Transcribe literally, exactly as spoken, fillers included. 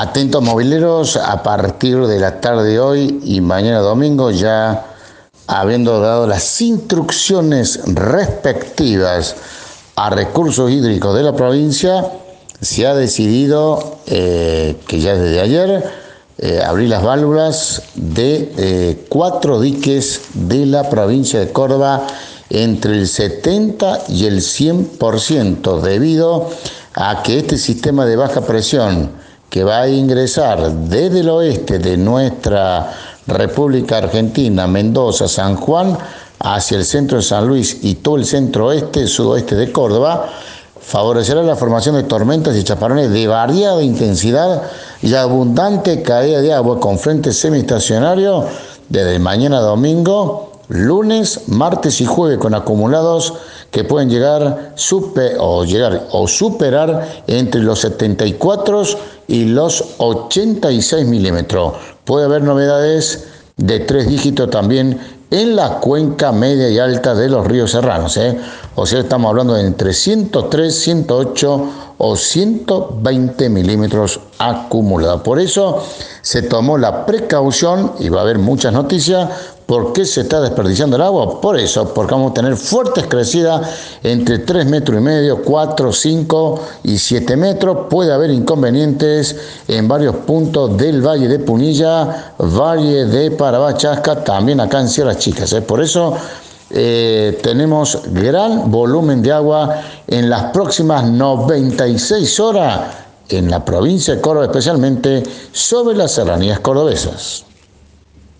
Atentos mobileros, a partir de la tarde de hoy y mañana domingo, ya habiendo dado las instrucciones respectivas a recursos hídricos de la provincia, se ha decidido eh, que ya desde ayer eh, abrir las válvulas de eh, cuatro diques de la provincia de Córdoba entre el setenta y el cien por ciento, debido a que este sistema de baja presión que va a ingresar desde el oeste de nuestra República Argentina, Mendoza, San Juan, hacia el centro de San Luis y todo el centro oeste, sudoeste de Córdoba, favorecerá la formación de tormentas y chaparrones de variada intensidad y abundante caída de agua con frente semiestacionario desde mañana domingo, lunes, martes y jueves, con acumulados que pueden llegar, super, o llegar o superar entre los setenta y cuatro y los ochenta y seis milímetros. Puede haber novedades de tres dígitos también en la cuenca media y alta de los ríos serranos, ¿eh? O sea, estamos hablando de entre ciento tres, ciento ocho o ciento veinte milímetros acumulados. Por eso se tomó la precaución, y va a haber muchas noticias. ¿Por qué se está desperdiciando el agua? Por eso, porque vamos a tener fuertes crecidas entre tres metros y medio, cuatro, cinco y siete metros. Puede haber inconvenientes en varios puntos del Valle de Punilla, Valle de Parabachasca, también acá en Sierras Chicas, ¿eh? Por eso eh, tenemos gran volumen de agua en las próximas noventa y seis horas en la provincia de Córdoba, especialmente sobre las serranías cordobesas.